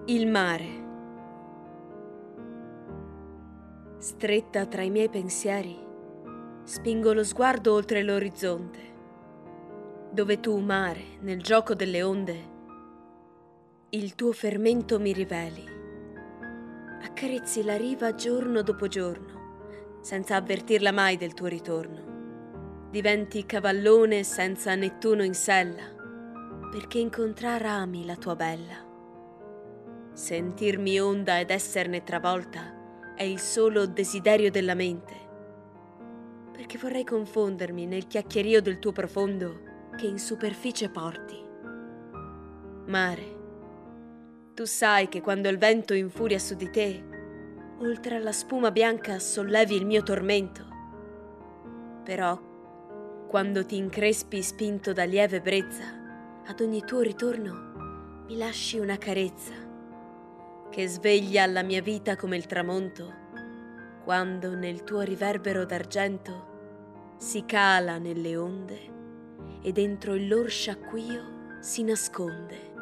Il mare. Stretta tra i miei pensieri, spingo lo sguardo oltre l'orizzonte, dove tu, mare, nel gioco delle onde, il tuo fermento mi riveli. Accarezzi la riva giorno dopo giorno, senza avvertirla mai del tuo ritorno. Diventi cavallone senza Nettuno in sella, perché incontrar ami la tua bella. Sentirmi onda ed esserne travolta è il solo desiderio della mente, perché vorrei confondermi nel chiacchierio del tuo profondo che in superficie porti. Mare, tu sai che quando il vento infuria su di te, oltre alla spuma bianca sollevi il mio tormento. Però, quando ti increspi spinto da lieve brezza, ad ogni tuo ritorno mi lasci una carezza che sveglia la mia vita come il tramonto, quando nel tuo riverbero d'argento si cala nelle onde e dentro il lor sciacquio si nasconde.